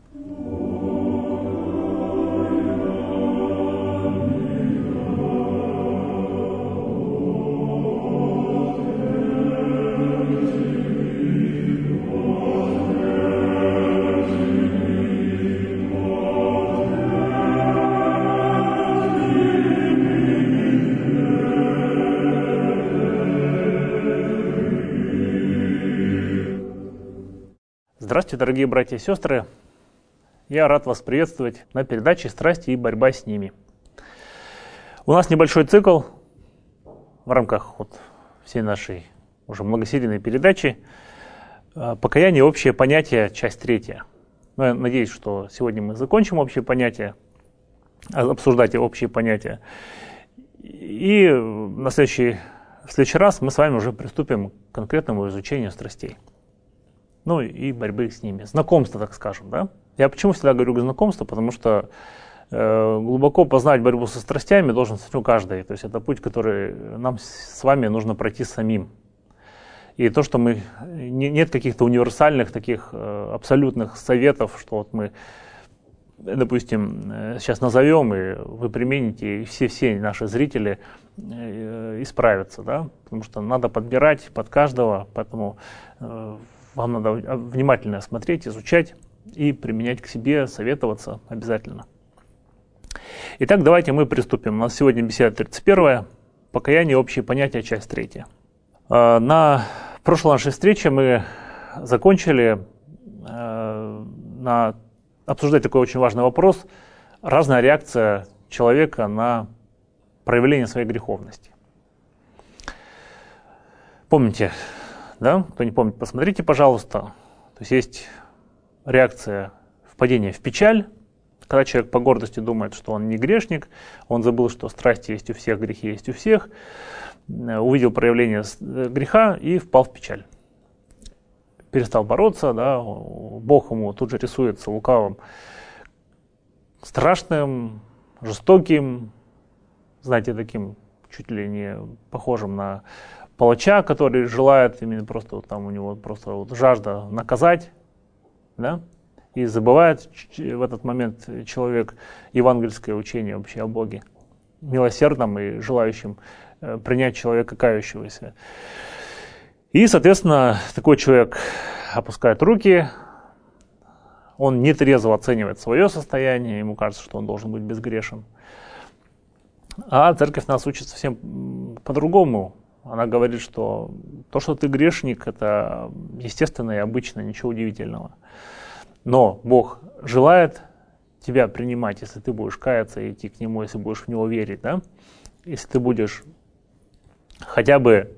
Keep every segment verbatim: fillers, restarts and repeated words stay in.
Здравствуйте, дорогие братья и сестры! Я рад вас приветствовать на передаче «Страсти и борьба с ними». У нас небольшой цикл в рамках вот всей нашей уже многосерийной передачи «Покаяние. Общее понятие. Часть третья». Но я надеюсь, что сегодня мы закончим общее понятие, обсуждать общие понятия. И на следующий, в следующий раз мы с вами уже приступим к конкретному изучению страстей. Ну и борьбы с ними. Знакомство, так скажем, да? Я почему всегда говорю знакомство? Потому что э, глубоко познать борьбу со страстями должен ну, каждый. То есть это путь, который нам с вами нужно пройти самим. И то, что мы... Не, нет каких-то универсальных таких э, абсолютных советов, что вот мы, допустим, сейчас назовем, и вы примените, и все-все наши зрители э, исправятся, да? Потому что надо подбирать под каждого, поэтому... Э, Вам надо внимательно смотреть, изучать и применять к себе, советоваться обязательно. Итак, давайте мы приступим. У нас сегодня беседа тридцать первая. Покаяние. Общие понятия. Часть третья. На прошлой нашей встрече мы закончили на обсуждать такой очень важный вопрос. Разная реакция человека на проявление своей греховности. Помните, да? Кто не помнит, посмотрите, пожалуйста. То есть есть реакция впадения в печаль, когда человек по гордости думает, что он не грешник, он забыл, что страсти есть у всех, грехи есть у всех, увидел проявление греха и впал в печаль. Перестал бороться, да? Бог ему тут же рисуется лукавым, страшным, жестоким, знаете, таким чуть ли не похожим на палача, который желает именно просто вот там у него просто вот жажда наказать, да, и забывает в этот момент человек евангельское учение вообще о Боге, милосердном и желающим э, принять человека кающегося. И, соответственно, такой человек опускает руки, он нетрезво оценивает свое состояние, ему кажется, что он должен быть безгрешен. А церковь нас учит совсем по-другому. Она говорит, что то, что ты грешник, это естественно и обычно, ничего удивительного. Но Бог желает тебя принимать, если ты будешь каяться и идти к Нему, если будешь в Него верить, да? Если ты будешь хотя бы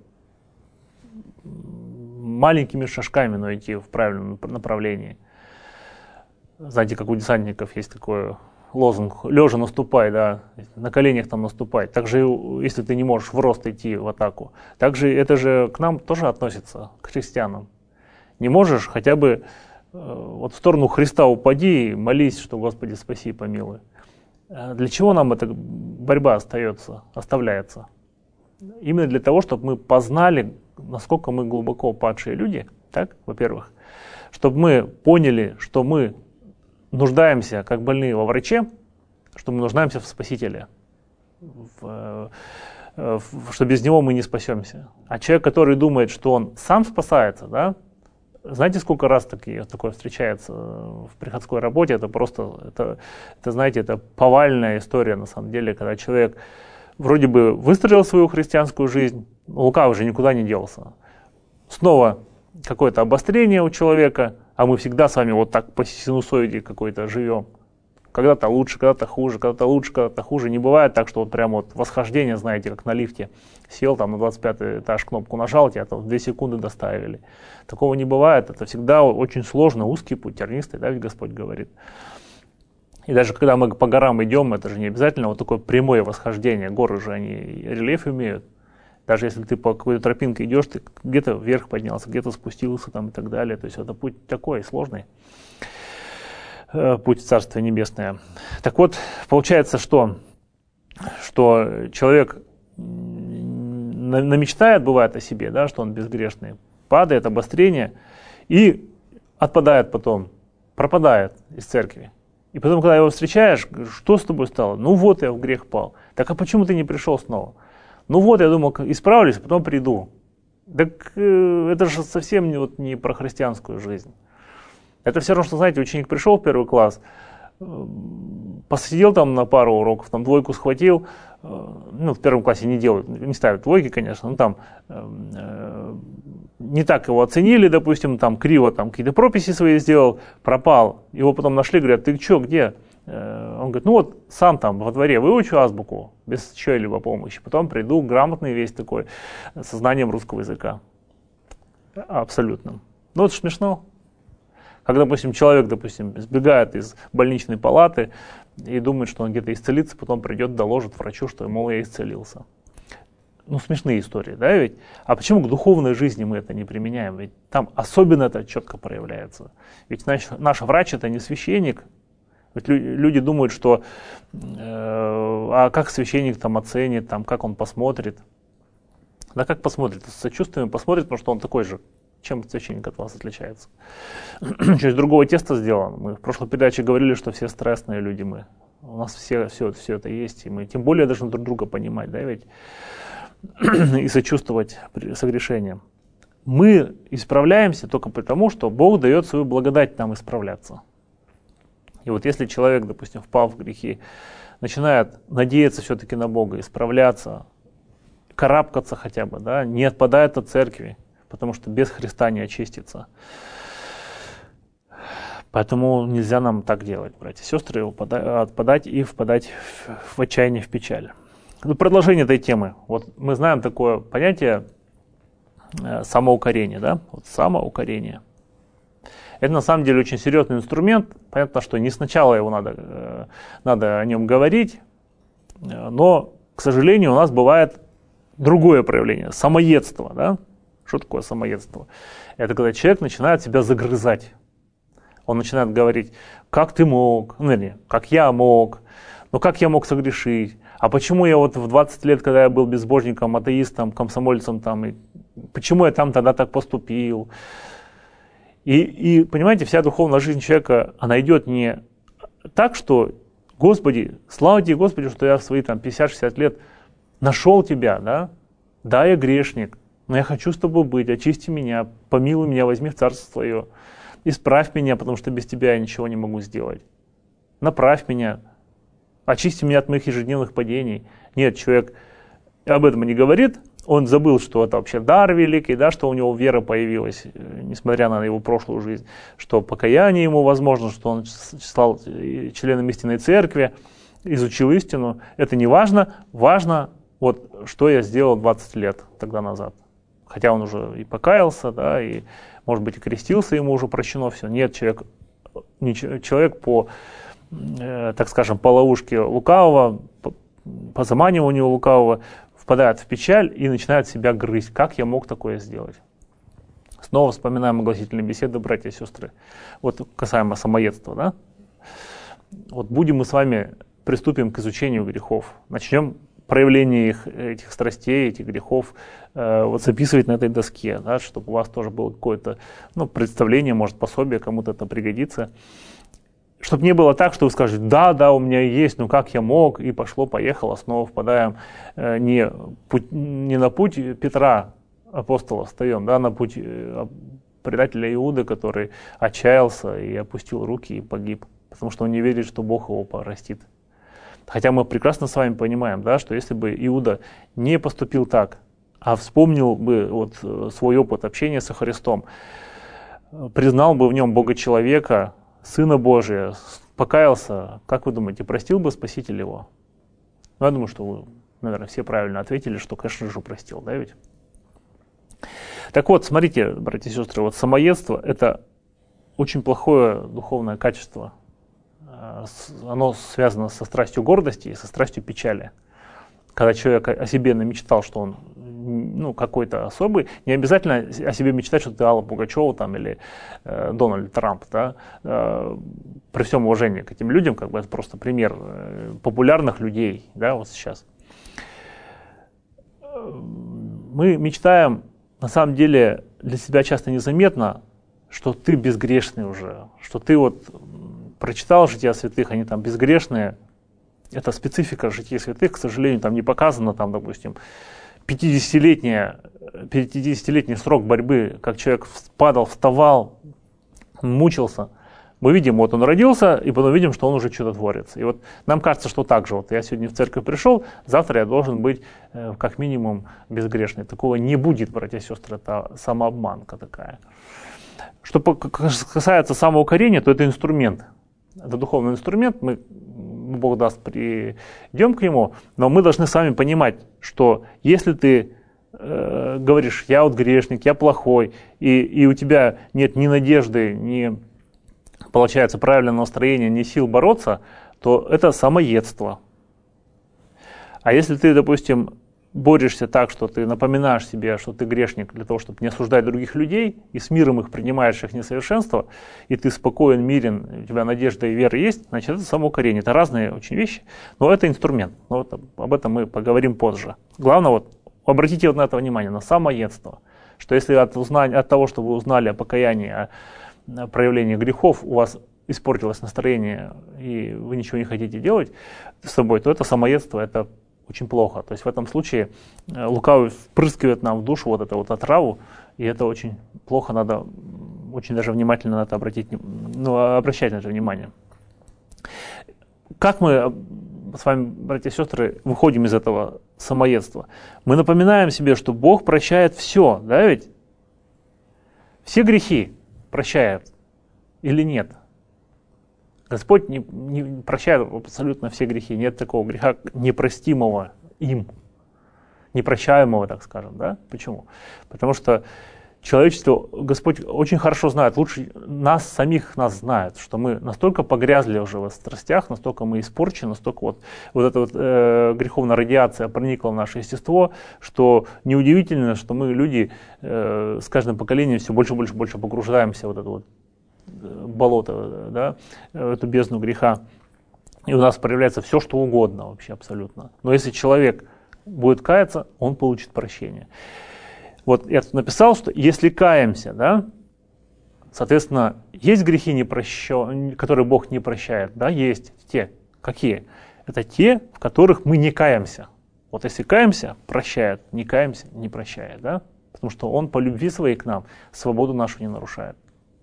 маленькими шажками, но идти в правильном направлении. Знаете, как у десантников есть такое... лозунг «лежа наступай», да, на коленях там наступай. Также, если ты не можешь в рост идти в атаку. Также это же к нам тоже относится, к христианам. Не можешь, хотя бы э, вот в сторону Христа упади и молись, что Господи спаси и помилуй. Для чего нам эта борьба остается, оставляется? Именно для того, чтобы мы познали, насколько мы глубоко падшие люди, так, во-первых, чтобы мы поняли, что мы нуждаемся, как больные, во враче, что мы нуждаемся в Спасителе, в, в, что без Него мы не спасемся. А человек, который думает, что он сам спасается, да, знаете, сколько раз такие, такое встречается в приходской работе, это просто, это, это, знаете, это повальная история на самом деле, когда человек вроде бы выстроил свою христианскую жизнь, лука уже никуда не делся. Снова какое-то обострение у человека, а мы всегда с вами вот так по синусоиде какой-то живем. Когда-то лучше, когда-то хуже, когда-то лучше, когда-то хуже. Не бывает так, что вот прямо вот восхождение, знаете, как на лифте. Сел там на двадцать пятый этаж, кнопку нажал, тебя там в две секунды доставили. Такого не бывает. Это всегда очень сложно, узкий путь, тернистый, да, ведь Господь говорит. И даже когда мы по горам идем, это же не обязательно вот такое прямое восхождение. Горы же, они рельеф имеют. Даже если ты по какой-то тропинке идешь, ты где-то вверх поднялся, где-то спустился там и так далее. То есть это путь такой сложный, путь в Царствие Небесное. Так вот, получается, что, что человек намечтает, бывает, о себе, да, что он безгрешный, падает, обострение, и отпадает потом пропадает из церкви. И потом, когда его встречаешь, что с тобой стало? Ну вот я в грех пал. Так а почему ты не пришел снова? Ну вот, я думал, исправлюсь, а потом приду. Так э, это же совсем не, вот, не про христианскую жизнь. Это все равно, что, знаете, ученик пришел в первый класс, э, посидел там на пару уроков, там двойку схватил, э, ну, в первом классе не делают, не ставят двойки, конечно, но там э, э, не так его оценили, допустим, там криво там какие-то прописи свои сделал, пропал. Его потом нашли, говорят, ты что, где? Он говорит, ну вот сам там во дворе выучу азбуку без чьей-либо помощи, потом приду грамотный весь такой, со знанием русского языка. Абсолютно. Ну это смешно. Когда, допустим, человек, допустим, сбегает из больничной палаты и думает, что он где-то исцелится, потом придет, доложит врачу, что, мол, я исцелился. Ну, смешные истории, да, ведь? А почему к духовной жизни мы это не применяем? Ведь там особенно это четко проявляется. Ведь наш, наш врач это не священник. Ведь люди думают, что э, а как священник там оценит, там, как он посмотрит. Да как посмотрит? С сочувствием посмотрит, потому что он такой же. Чем священник от вас отличается? Через другого теста сделан. Мы в прошлой передаче говорили, что все стрессные люди мы. У нас все, все, все это есть. И мы тем более должны друг друга понимать, да, ведь? И сочувствовать согрешениям. Мы исправляемся только потому, что Бог дает свою благодать нам исправляться. И вот если человек, допустим, впал в грехи, начинает надеяться все-таки на Бога, исправляться, карабкаться хотя бы, да, не отпадает от церкви, потому что без Христа не очистится. Поэтому нельзя нам так делать, братья и сестры, отпадать и впадать в, в отчаяние, в печаль. Ну, продолжение этой темы. Вот мы знаем такое понятие э, самоукорение, да, вот самоукорение. Это на самом деле очень серьезный инструмент. Понятно, что не сначала его надо, э, надо о нем говорить, э, но, к сожалению, у нас бывает другое проявление – самоедство. Да? Что такое самоедство? Это когда человек начинает себя загрызать. Он начинает говорить, как ты мог, ну, вернее, как я мог, ну как я мог согрешить, а почему я вот в двадцать лет, когда я был безбожником, атеистом, комсомольцем, там, и почему я там тогда так поступил? И, и, понимаете, вся духовная жизнь человека, она идет не так, что, Господи, слава тебе, Господи, что я в свои там пятьдесят-шестьдесят лет нашел тебя, да? Да, я грешник, но я хочу с тобой быть, очисти меня, помилуй меня, возьми в царство твое, исправь меня, потому что без тебя я ничего не могу сделать. Направь меня, очисти меня от моих ежедневных падений. Нет, человек об этом не говорит. Он забыл, что это вообще дар великий, да, что у него вера появилась, несмотря на его прошлую жизнь, что покаяние ему возможно, что он стал членом истинной церкви, изучил истину. Это не важно. Важно, вот, что я сделал двадцать лет тогда назад. Хотя он уже и покаялся, да, и, может быть, и крестился, ему уже прощено все. Нет, человек, не, человек по, э, так скажем, по ловушке лукавого, по, по заманиванию лукавого, впадает в печаль и начинает себя грызть. Как я мог такое сделать? Снова вспоминаем огласительные беседы, братья и сестры. Вот касаемо самоедства, да? Вот будем мы с вами, приступим к изучению грехов. Начнем проявление их, этих страстей, этих грехов э, вот записывать на этой доске, да, чтобы у вас тоже было какое-то, ну, представление, может, пособие, кому-то это пригодится. Чтобы не было так, что вы скажете, да, да, у меня есть, ну как я мог, и пошло-поехало, снова впадаем э, не, путь, не на путь Петра, апостола, встаем, да, на путь э, предателя Иуды, который отчаялся и опустил руки и погиб, потому что он не верит, что Бог его простит. Хотя мы прекрасно с вами понимаем, да, что если бы Иуда не поступил так, а вспомнил бы вот свой опыт общения со Христом, признал бы в нем Бога человека, Сына Божия, покаялся, как вы думаете, простил бы Спаситель его? Ну, я думаю, что вы, наверное, все правильно ответили, что, конечно же, простил, да ведь? Так вот, смотрите, братья и сестры, вот самоедство – это очень плохое духовное качество. Оно связано со страстью гордости и со страстью печали. Когда человек о себе намечтал, что он, ну, какой-то особый, не обязательно о себе мечтать, что ты Алла Пугачева там, или э, Дональд Трамп. Да? Э, при всем уважении к этим людям, как бы это просто пример э, популярных людей, да, вот сейчас. Мы мечтаем, на самом деле, для себя часто незаметно, что ты безгрешный уже, что ты вот прочитал жития святых, они там безгрешные. Это специфика жития святых, к сожалению, там не показано, там, допустим, пятидесятилетний срок борьбы, как человек падал, вставал, мучился. Мы видим, вот он родился, и потом видим, что он уже что-то творится. И вот нам кажется, что так же. Вот я сегодня в церковь пришел, завтра я должен быть э, как минимум безгрешный. Такого не будет, братья и сестры, это самообманка такая. Что касается самоукорения, то это инструмент. Это духовный инструмент, мы, Бог даст, придем к нему, но мы должны с вами понимать, что если ты э, говоришь, я вот грешник, я плохой, и, и у тебя нет ни надежды, ни, получается, правильного настроения, ни сил бороться, то это самоедство. А если ты, допустим, борешься так, что ты напоминаешь себе, что ты грешник для того, чтобы не осуждать других людей, и с миром их принимаешь их несовершенство, и ты спокоен, мирен, у тебя надежда и вера есть, значит, это самоукорение. Это разные очень вещи, но это инструмент. Но вот об этом мы поговорим позже. Главное, вот, обратите вот на это внимание, на самоедство. Что если от, узнания, от того, что вы узнали о покаянии, о проявлении грехов, у вас испортилось настроение, и вы ничего не хотите делать с собой, то это самоедство, это очень плохо. То есть в этом случае лукавый впрыскивает нам в душу вот эту вот отраву, и это очень плохо, надо очень даже внимательно на это обратить, ну, обращать на это внимание. Как мы с вами, братья и сестры, выходим из этого самоедства? Мы напоминаем себе, что Бог прощает все, да ведь? Все грехи прощает или нет? Господь не, не прощает абсолютно все грехи. Нет такого греха непростимого им, непрощаемого, так скажем. Да? Почему? Потому что человечество, Господь очень хорошо знает, лучше нас, самих нас знает, что мы настолько погрязли уже в страстях, настолько мы испорчены, настолько вот, вот эта вот, э, греховная радиация проникла в наше естество, что неудивительно, что мы, люди, э, с каждым поколением все больше и больше, больше погружаемся в вот это вот болото, да, эту бездну греха, и у нас проявляется все, что угодно вообще абсолютно. Но если человек будет каяться, он получит прощение. Вот я тут написал, что если каемся, да, соответственно, есть грехи, не прощен, которые Бог не прощает, да, есть те. Какие? Это те, в которых мы не каемся. Вот если каемся, прощает, не каемся, не прощает, да, потому что Он по любви своей к нам свободу нашу не нарушает.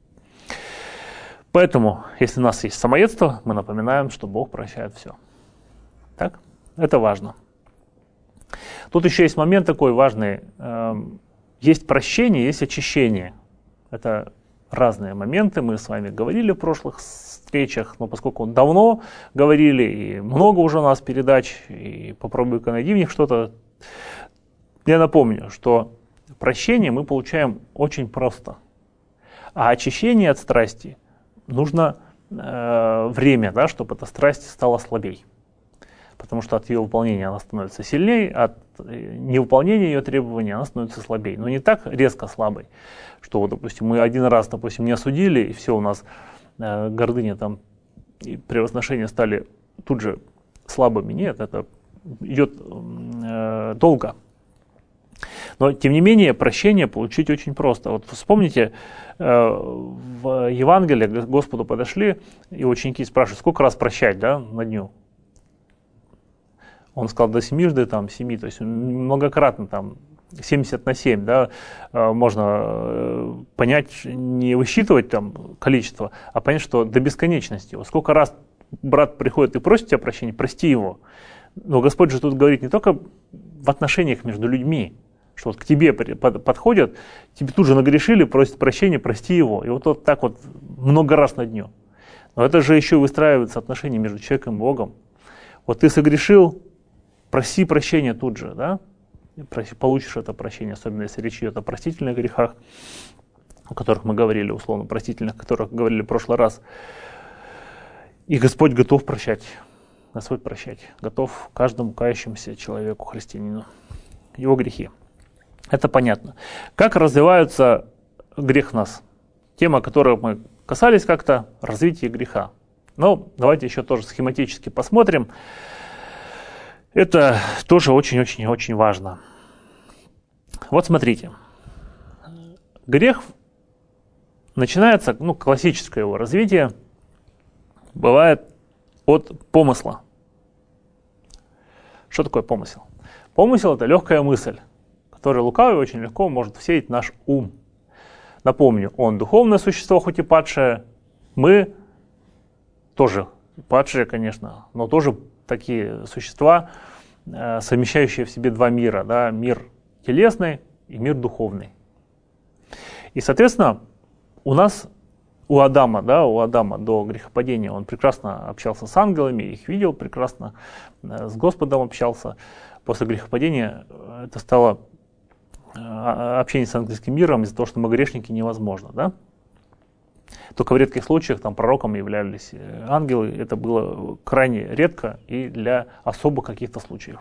Поэтому, если у нас есть самоедство, мы напоминаем, что Бог прощает все. Так? Это важно. Тут еще есть момент такой важный. Есть прощение, есть очищение. Это разные моменты. Мы с вами говорили в прошлых встречах, но поскольку давно говорили, и много уже у нас передач, и попробуй-ка найди в них что-то, я напомню, что прощение мы получаем очень просто. А очищение от страсти нужно э, время, да, чтобы эта страсть стала слабей. Потому что от ее выполнения она становится сильнее, от невыполнения ее требований она становится слабее. Но не так резко слабой, что, вот, допустим, мы один раз, допустим, не осудили, и все, у нас э, гордыня там и превозношение стали тут же слабыми. Нет, это идет э, долго. Но, тем не менее, прощение получить очень просто. Вот вспомните, в Евангелии к Господу подошли, и ученики спрашивают, сколько раз прощать, да, на дню? Он сказал, до семижды, там, семи, то есть многократно, там, семьдесят на семь, да, можно понять, не высчитывать там количество, а понять, что до бесконечности. Вот сколько раз брат приходит и просит тебя прощения, прости его. Но Господь же тут говорит не только в отношениях между людьми, что вот к тебе подходят, тебе тут же нагрешили, просят прощения, прости его. И вот, вот так вот много раз на дню. Но это же еще выстраиваются отношения между человеком и Богом. Вот ты согрешил, проси прощения тут же, да? Получишь это прощение, особенно если речь идет о простительных грехах, о которых мы говорили, условно, простительных, о которых говорили в прошлый раз. И Господь готов прощать, Господь прощать, готов каждому кающемуся человеку, христианину, его грехи. Это понятно. Как развивается грех в нас? Тема, которой мы касались как-то, развитие греха. Но давайте еще тоже схематически посмотрим. Это тоже очень-очень-очень важно. Вот смотрите. Грех начинается, ну, классическое его развитие, бывает от помысла. Что такое помысел? Помысел – это легкая мысль, которую лукавый очень легко может всеять в наш ум. Напомню, он духовное существо, хоть и падшее, мы тоже падшие, конечно, но тоже такие существа, э, совмещающие в себе два мира, да, мир телесный и мир духовный. И, соответственно, у нас, у Адама, да, у Адама до грехопадения он прекрасно общался с ангелами, их видел прекрасно, э, с Господом общался. После грехопадения это стало э, общение с ангельским миром из-за того, что мы грешники, невозможно, да. Только в редких случаях там пророками являлись ангелы. Это было крайне редко и для особых каких-то случаев.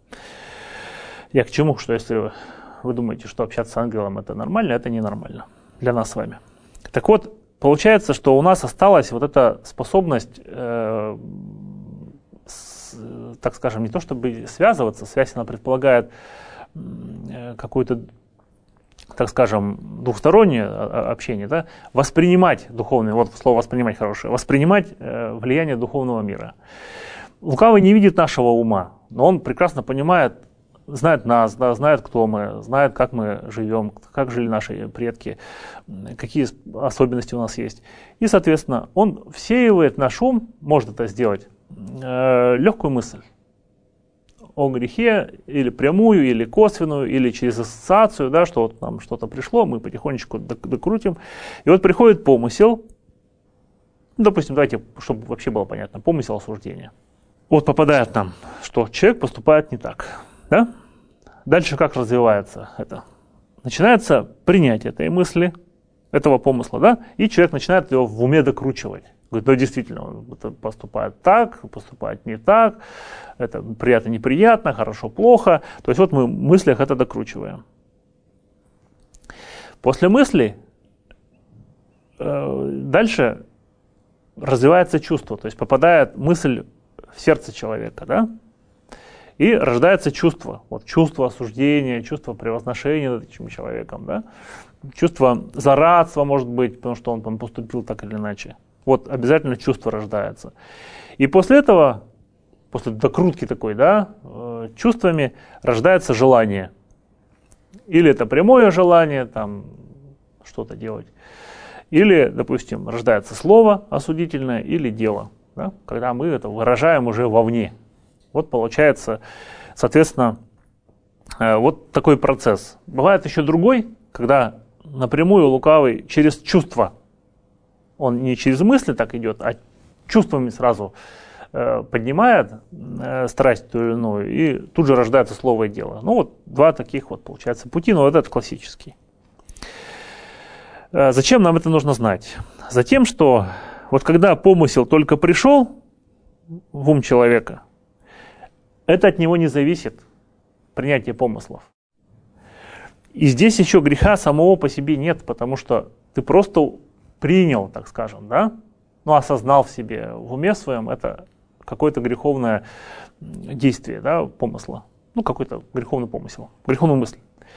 Я к чему? Что если вы, вы думаете, что общаться с ангелом это нормально, это ненормально для нас с вами. Так вот, получается, что у нас осталась вот эта способность, э, с, так скажем, не то чтобы связываться, связь она предполагает э, какую-то, так скажем, двухстороннее общение, да, воспринимать духовное, вот слово воспринимать хорошее, воспринимать э, влияние духовного мира. Лукавый не видит нашего ума, но он прекрасно понимает, знает нас, да, знает, кто мы, знает, как мы живем, как жили наши предки, какие особенности у нас есть. И, соответственно, он всеивает наш ум, может это сделать, э, легкую мысль о грехе, или прямую, или косвенную, или через ассоциацию, да, что вот нам что-то пришло, мы потихонечку докрутим. И вот приходит помысел, ну, допустим, давайте, чтобы вообще было понятно, помысел осуждения. Вот попадает нам, что человек поступает не так. Да? Дальше как развивается это? Начинается принятие этой мысли, этого помысла, да, и человек начинает его в уме докручивать. Говорит, ну действительно, он поступает так, поступает не так, это приятно, неприятно, хорошо, плохо. То есть вот мы в мыслях это докручиваем. После мысли э, дальше развивается чувство, то есть попадает мысль в сердце человека, да, и рождается чувство, вот чувство осуждения, чувство превозношения над этим человеком, да, чувство злорадства, может быть, потому что он там поступил так или иначе. Вот обязательно чувство рождается. И после этого, после докрутки такой, да, э, чувствами рождается желание. Или это прямое желание, там, что-то делать. Или, допустим, рождается слово осудительное или дело, да, когда мы это выражаем уже вовне. Вот получается, соответственно, э, вот такой процесс. Бывает еще другой, когда напрямую лукавый через чувства. Он не через мысли так идет, а чувствами сразу э, поднимает э, страсть ту или иную, и тут же рождается слово и дело. Ну вот два таких вот получается пути, но вот этот классический. Э, зачем нам это нужно знать? Затем, что вот когда помысел только пришел в ум человека, это от него не зависит, принятие помыслов. И здесь еще греха самого по себе нет, потому что ты просто принял, так скажем, да, ну, осознал в себе, в уме своем это какое-то греховное действие, да, помысла, ну, какой-то греховный помысел, греховную мысль.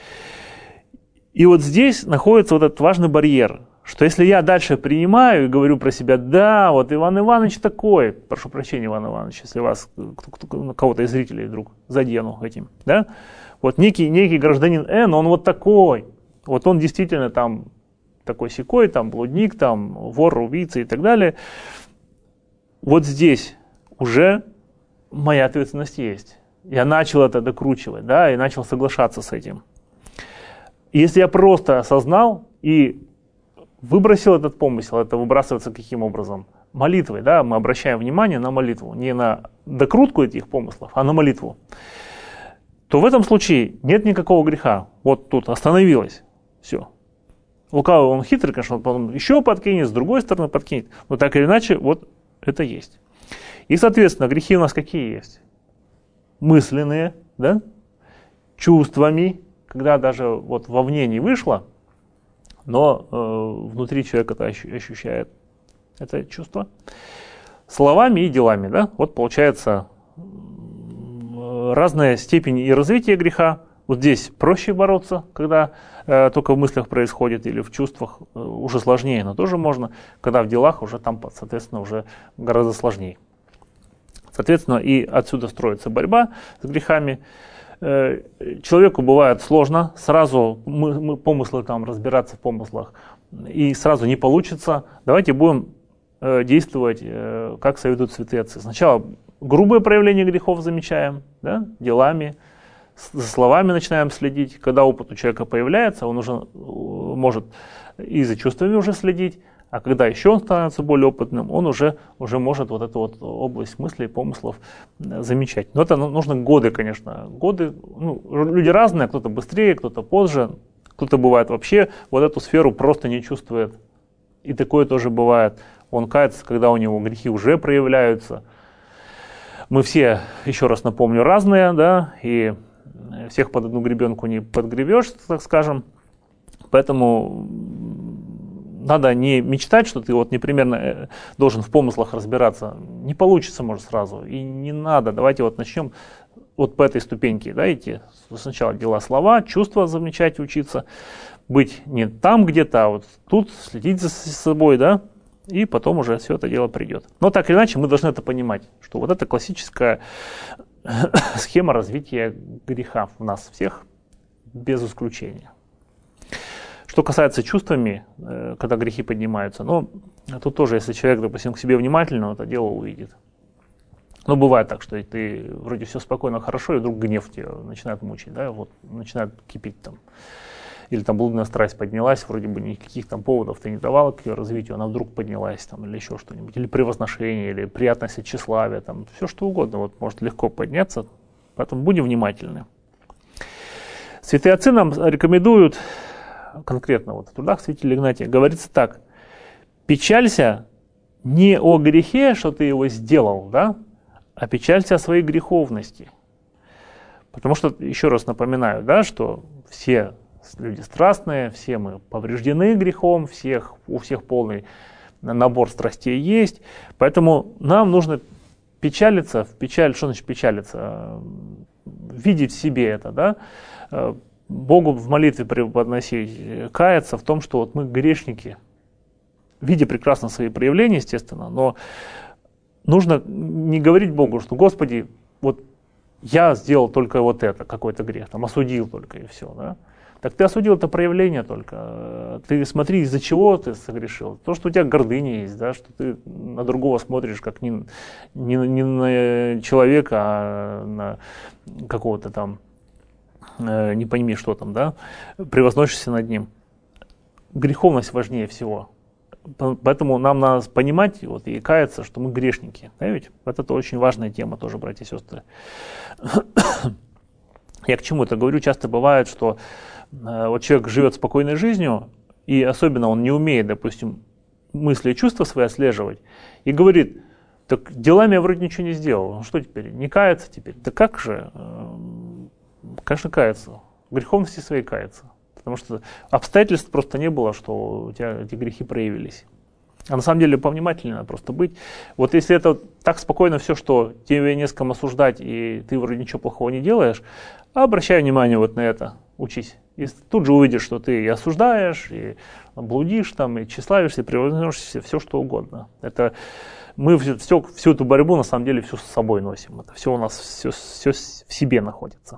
И вот здесь находится вот этот важный барьер, что если я дальше принимаю и говорю про себя, да, вот Иван Иванович такой, прошу прощения, Иван Иванович, если вас, кого-то из зрителей вдруг задену этим, да, вот некий, некий гражданин Н, он вот такой, вот он действительно там такой-сякой, там блудник, там вор, убийца и так далее. Вот здесь уже моя ответственность есть. Я начал это докручивать, да, и начал соглашаться с этим. И если я просто осознал и выбросил этот помысел, это выбрасывается каким образом? Молитвой, да, мы обращаем внимание на молитву, не на докрутку этих помыслов, а на молитву. То в этом случае нет никакого греха. Вот тут остановилось, все. Лукавый, он хитрый, конечно, он потом еще подкинет, с другой стороны подкинет. Но так или иначе, вот это есть. И, соответственно, грехи у нас какие есть? Мысленные, да? Чувствами, когда даже вот вовне не вышло, но э, внутри человек это ощущает, это чувство. Словами и делами, да? Вот получается разная степень и развития греха, Вот здесь проще бороться, когда э, только в мыслях происходит, или в чувствах э, уже сложнее, но тоже можно, когда в делах уже там, соответственно, уже гораздо сложнее. Соответственно, и отсюда строится борьба с грехами. Э, человеку бывает сложно сразу мы, мы, помыслы там, разбираться в помыслах, и сразу не получится. Давайте будем э, действовать, э, как советуют святые отцы. Сначала грубое проявление грехов замечаем, да, делами, за словами начинаем следить. Когда опыт у человека появляется, он уже может и за чувствами уже следить, а когда еще он становится более опытным, он уже, уже может вот эту вот область мыслей, помыслов замечать. Но это нужно годы, конечно. Годы, ну, люди разные, кто-то быстрее, кто-то позже, кто-то бывает вообще вот эту сферу просто не чувствует. И такое тоже бывает. Он кается, когда у него грехи уже проявляются. Мы все, еще раз напомню, разные, да, и всех под одну гребенку не подгребешь, так скажем. Поэтому надо не мечтать, что ты вот непременно должен в помыслах разбираться. Не получится, может, сразу. И не надо. Давайте вот начнем вот по этой ступеньке, да, идти. Сначала дела, слова, чувства замечать, учиться. Быть не там где-то, а вот тут, следить за собой, да, и потом уже все это дело придет. Но так или иначе мы должны это понимать, что вот это классическая схема развития греха в нас всех, без исключения. Что касается чувствами, когда грехи поднимаются, ну, тут тоже, если человек, допустим, к себе внимательно, он это дело увидит. Но бывает так, что ты вроде все спокойно, хорошо, и вдруг гнев тебя начинает мучить, да, вот начинает кипеть там. Или там блудная страсть поднялась, вроде бы никаких там поводов ты не давал к ее развитию, она вдруг поднялась там, или еще что-нибудь, или превозношение, или приятность от тщеславия, там, все что угодно, вот может легко подняться, поэтому будем внимательны. Святые отцы нам рекомендуют, конкретно вот в трудах святителя Игнатия, говорится так: печалься не о грехе, что ты его сделал, да, а печалься о своей греховности. Потому что, еще раз напоминаю, да, что все люди страстные, все мы повреждены грехом, всех, у всех полный набор страстей есть, поэтому нам нужно печалиться, в печаль, что значит печалиться? Видеть в себе это, да? Богу в молитве преподносить, каяться в том, что вот мы грешники, видя прекрасно свои проявления, естественно, но нужно не говорить Богу, что Господи, вот я сделал только вот это, какой-то грех, там, осудил только и все, да? Так ты осудил это проявление только. Ты смотри, из-за чего ты согрешил. То, что у тебя гордыня есть, да, что ты на другого смотришь как не, не, не на человека, а на какого-то там, э, не пойми, что там, да, превозносишься над ним. Греховность важнее всего. Поэтому нам надо понимать вот, и каяться, что мы грешники. Да, ведь? Это очень важная тема тоже, братья и сестры. Я к чему это говорю? Часто бывает, что э, вот человек живет спокойной жизнью, и особенно он не умеет, допустим, мысли и чувства свои отслеживать, и говорит: так делами я вроде ничего не сделал, ну что теперь, не каяться теперь? Да как же? Э, конечно, каяться, в греховности своей каяться, потому что обстоятельств просто не было, что у тебя эти грехи проявились. А на самом деле повнимательнее надо просто быть. Вот если это так спокойно все, что тебе не с кем осуждать, и ты вроде ничего плохого не делаешь, обращай внимание вот на это, учись. И тут же увидишь, что ты и осуждаешь, и блудишь, там, и тщеславишься, и превозносишься, все что угодно. Это мы все, все, всю эту борьбу на самом деле всю с собой носим. Это все у нас все, все в себе находится.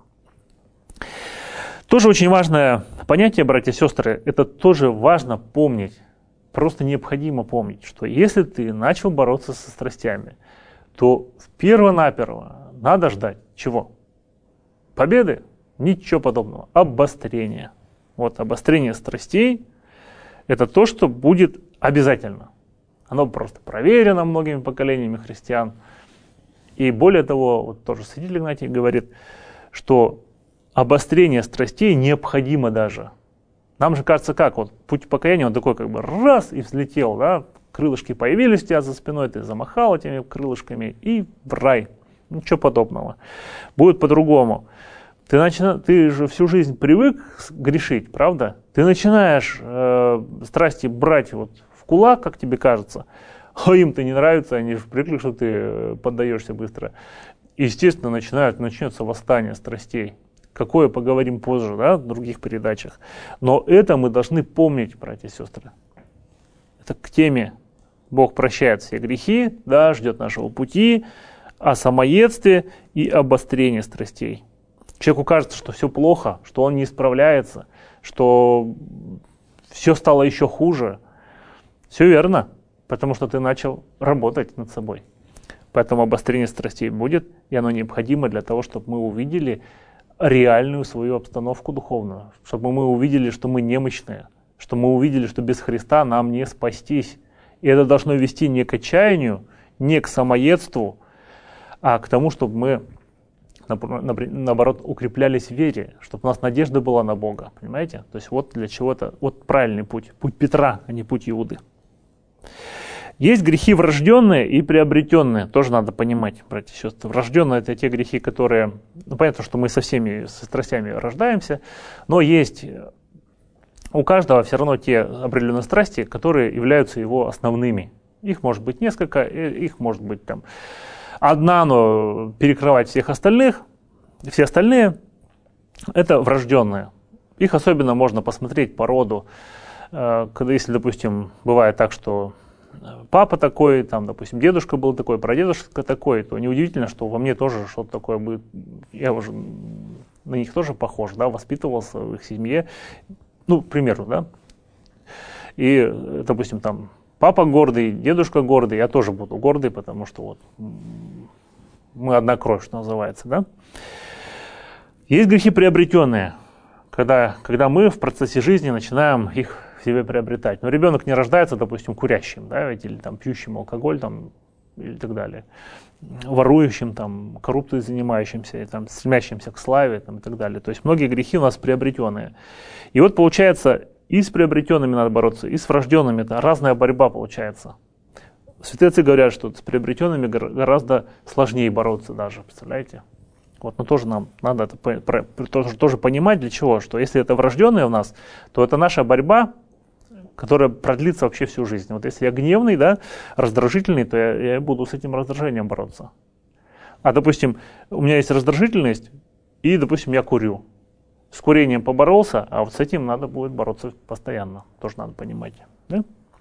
Тоже очень важное понятие, братья и сестры, это тоже важно помнить. Просто необходимо помнить, что если ты начал бороться со страстями, то перво-наперво надо ждать чего? Победы? Ничего подобного. Обострения. Вот обострение страстей – это то, что будет обязательно. Оно просто проверено многими поколениями христиан. И более того, вот тоже святитель Игнатий говорит, что обострение страстей необходимо даже. Нам же кажется, как вот путь покаяния, он такой как бы раз и взлетел, да, крылышки появились у тебя за спиной, ты замахал этими крылышками и в рай. Ничего подобного. Будет по-другому. Ты, начина... ты же всю жизнь привык грешить, правда? Ты начинаешь э, страсти брать вот в кулак, как тебе кажется, а им-то не нравится, они же привыкли, что ты поддаешься быстро. И, естественно, начинает, начнется восстание страстей. какое поговорим позже, да, в других передачах. Но это мы должны помнить, братья и сестры. Это к теме «Бог прощает все грехи», да, ждет нашего пути, о самоедстве и обострении страстей. Человеку кажется, что все плохо, что он не исправляется, что все стало еще хуже. Все верно, потому что ты начал работать над собой. Поэтому обострение страстей будет, и оно необходимо для того, чтобы мы увидели реальную свою обстановку духовную, чтобы мы увидели, что мы немощные, что мы увидели, что без Христа нам не спастись. И это должно вести не к отчаянию, не к самоедству, а к тому, чтобы мы, наоборот, укреплялись в вере, чтобы у нас надежда была на Бога, понимаете? То есть вот для чего-то, вот правильный путь, путь Петра, а не путь Иуды. Есть грехи врожденные и приобретенные, тоже надо понимать, братья и сестры. Врожденные — это те грехи, которые, ну понятно, что мы со всеми со страстями рождаемся, но есть у каждого все равно те определенные страсти, которые являются его основными. Их может быть несколько, их может быть там одна, но перекрывать всех остальных, все остальные — это врожденные. Их особенно можно посмотреть по роду. Когда, если, допустим, бывает так, что папа такой, там, допустим, дедушка был такой, прадедушка такой, то неудивительно, что во мне тоже что-то такое будет. Я уже на них тоже похож, да, воспитывался в их семье. Ну, к примеру, да. И, допустим, там, папа гордый, дедушка гордый, я тоже буду гордый, потому что вот мы одна кровь, что называется, да. Есть грехи приобретенные, когда, когда мы в процессе жизни начинаем их в себе приобретать. Но ребенок не рождается, допустим, курящим, да, или там пьющим алкоголь, там, и так далее, ворующим, там, коррупцией занимающимся, и, там, стремящимся к славе, там, и так далее. То есть многие грехи у нас приобретенные. И вот получается, и с приобретенными надо бороться, и с врожденными. Это разная борьба получается. Святые отцы говорят, что с приобретенными гораздо сложнее бороться даже, представляете? Вот, но тоже нам надо это по, про, тоже, тоже понимать, для чего, что если это врожденное у нас, то это наша борьба, которая продлится вообще всю жизнь. Вот если я гневный, да, раздражительный, то я, я буду с этим раздражением бороться. А, допустим, у меня есть раздражительность, и, допустим, я курю. С курением поборолся, а вот с этим надо будет бороться постоянно. Тоже надо понимать. Да?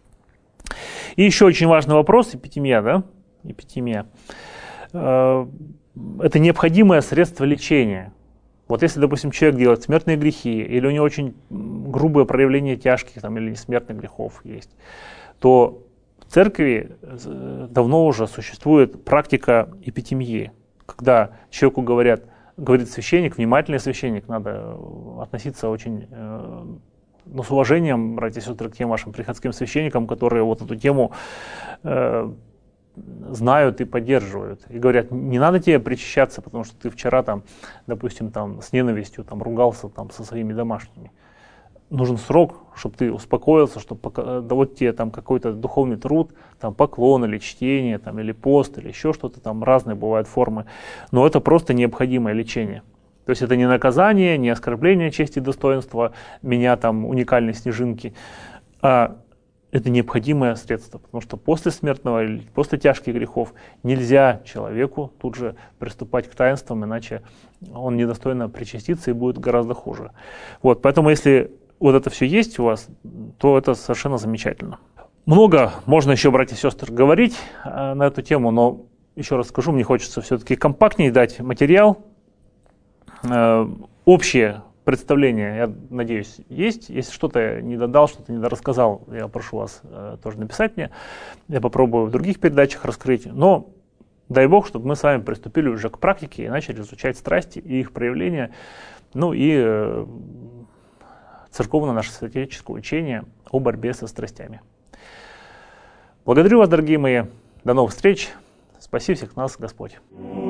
И еще очень важный вопрос, эпитемия, да? Эпитемия. Это необходимое средство лечения. Вот если, допустим, человек делает смертные грехи, или у него очень грубое проявление тяжких там, или несмертных грехов есть, то в церкви давно уже существует практика эпитемии, когда человеку говорят, говорит священник, внимательный священник, надо относиться очень э, ну, с уважением, братья и сестры, к тем вашим приходским священникам, которые вот эту тему э, знают и поддерживают. И говорят, не надо тебе причащаться, потому что ты вчера, там, допустим, там, с ненавистью там, ругался там, со своими домашними. Нужен срок, чтобы ты успокоился, чтобы да вот тебе там какой-то духовный труд, там поклон или чтение, там, или пост, или еще что-то, там разные бывают формы. Но это просто необходимое лечение. То есть это не наказание, не оскорбление чести и достоинства меня, там, уникальной снежинки, а это необходимое средство, потому что после смертного или после тяжких грехов нельзя человеку тут же приступать к таинствам, иначе он недостойно причастится и будет гораздо хуже. Вот, поэтому если вот это все есть у вас, то это совершенно замечательно. Много можно еще, братья и сестры, говорить э, на эту тему, но еще раз скажу, мне хочется все-таки компактнее дать материал. Э, общее представление, я надеюсь, есть. Если что-то я не додал, что-то не дорассказал, я прошу вас э, тоже написать мне. Я попробую в других передачах раскрыть. Но дай Бог, чтобы мы с вами приступили уже к практике и начали изучать страсти и их проявления, ну и э, церковное наше святоотеческое учение о борьбе со страстями. Благодарю вас, дорогие мои. До новых встреч. Спаси всех нас, Господь.